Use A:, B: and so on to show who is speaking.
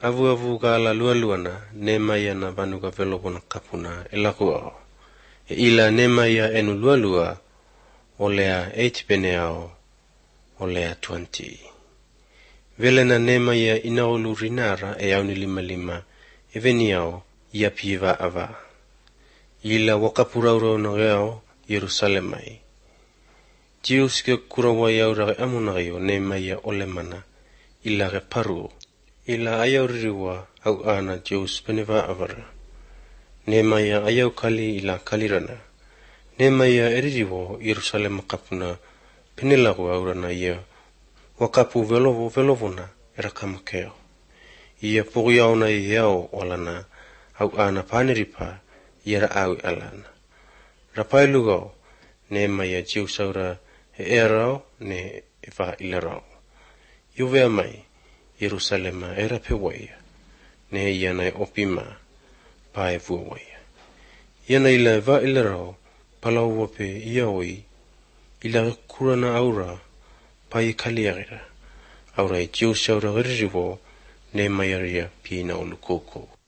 A: Avu kala lualuana Nehemaia na vanuga velopona kapuna elakua. Ila Nehemaia enu lualua olea 8 peneao olea 20. Velena Nehemaia inaolu rinara auni 5 eveniao ia piva ava. Ila wakapurauro na gao Yerusalemai. Jews ke kurawa yaura amunayo Nehemaia olemana ila ke paru. Ila ayauriwa au ana Jews peneva avara. Nehemaia ayau kali ila kalirana. Nehemaia eririwo Yerusalem kapuna penelago aurana ia. Wakapu velovona erakamakeo. Ia pogiauna iao olana au ana paneripa iara au alana. Rapailugao Nehemaia Jews aura erao ne eva ilarao. Yuvea mai Yerusalema era pewaya, ne iana opima pae vuawaya. Iana ila eva ilarao palau wape iaoi ila kurana aura pae kaliagira. Aura i Jews aura geririwo Nehemaia ria pina olukoko.